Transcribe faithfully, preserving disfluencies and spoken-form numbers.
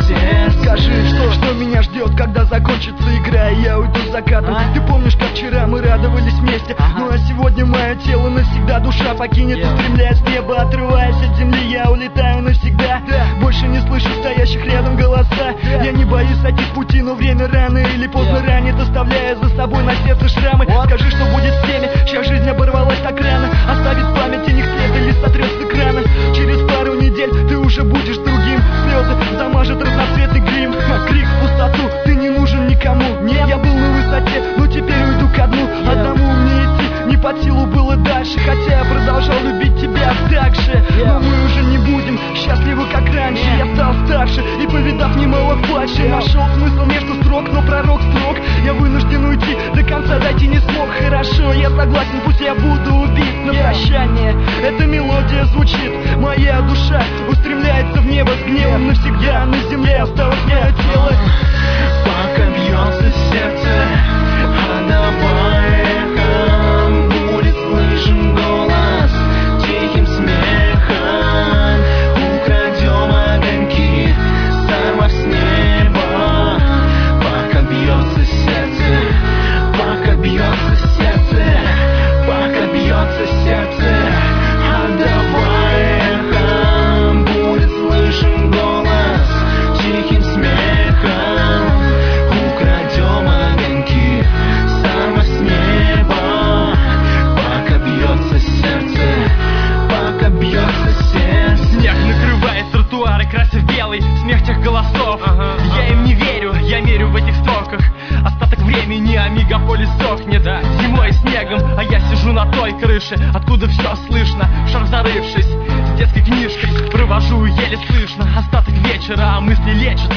сердце. Скажи, что, что меня ждет, когда закончится игра и я уйду с закатом. а? Ты помнишь, как вчера мы радовались вместе, ага. Ну а сегодня мое тело навсегда душа покинет, yeah. Устремляясь в небо, отрываясь от земли, я улетаю навсегда, yeah. Больше не слышу стоящих рядом голоса, yeah. Я не боюсь сойти с пути, но время рано или поздно yeah. ранит, оставляя за собой на сердце шрамы. What? Скажи, что будет с теми, чья жизнь оборвалась так рано, оставит в памяти них след или сотрет с экрана. Через пару недель ты уже будешь другим, слезы замажет разноцветный грим, крик в пустоту, ты не нужен никому. Нет, я был на высоте, но теперь уйду ко дну. yeah. Одному мне идти не под силу было дальше, хотя я продолжал любить тебя так же, yeah. Но мы уже не будем счастливы как раньше, yeah. Я стал старше и, повидав немало фальши, yeah. Нашел смысл между строк, но пророк строк, я вынужден уйти, до конца дойти не смог. Хорошо, я согласен, пусть я буду убит на yeah. прощание. Эта мелодия звучит, моя душа устремляется в небо с гневом, навсегда на земле осталось мое тело. Пока бьется сердце, отдавай эхом, будет слышен голос тихим смехом. Украдем огоньки, сорвав с неба. Пока бьется сердце, пока бьется сердце, пока бьется сердце, отдавай эхом, будет слышен голос тихим смехом. Украдем огоньки, сорвав с неба. Пока бьется сердце, пока бьется сердце. Снег накрывает тротуары, красив белый смех тех голосов. ага, Я ага. им не верю, я мерю в этих строках. Остаток времени, а мегаполис сохнет, да. Зимой и снегом, а я сижу на той крыше, откуда все слышно, в шар зарывшись. С детской книжкой провожу еле слышно остаток вечера, а мысли лечат